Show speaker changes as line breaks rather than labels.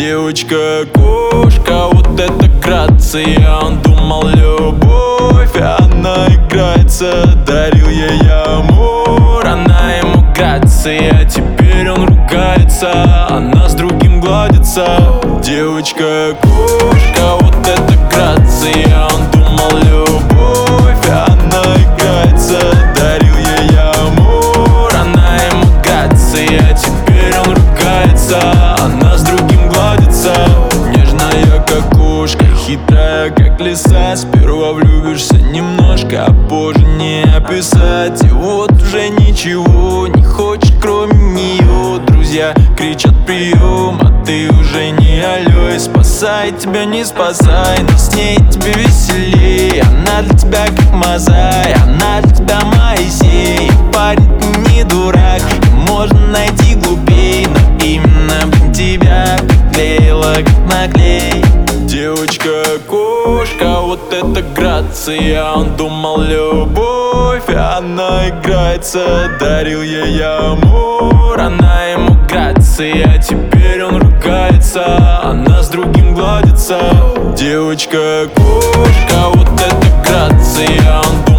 Девочка-кошка, вот это грация. Он думал любовь, а она играется. Дарил ей амур, она ему грация. Теперь он ругается, она с другим гладится. Девочка-кошка, вот это грация. Он думал любовь, а она играется. Дарил ей амур, она ему грация. Теперь он ругается, она с другим гладится. Нежная как кошка, хитрая как лиса. Сперва влюбишься немножко, а позже не описать. И вот уже ничего не хочешь, кроме нее. Друзья кричат прием, а ты уже не алло. И спасай тебя, не спасай, но с ней тебе веселей. Она для тебя как Мазай, она для тебя Моисей. Парень, ты не дурак, и можно найти глупей, но именно тебя приклеила как наклей. Девочка-кошка, вот это грация. Он думал любовь, а она играется. Дарил ей амур, она ему грация. Теперь он ругается, она с другим гладится. Девочка-кошка, вот это грация. Он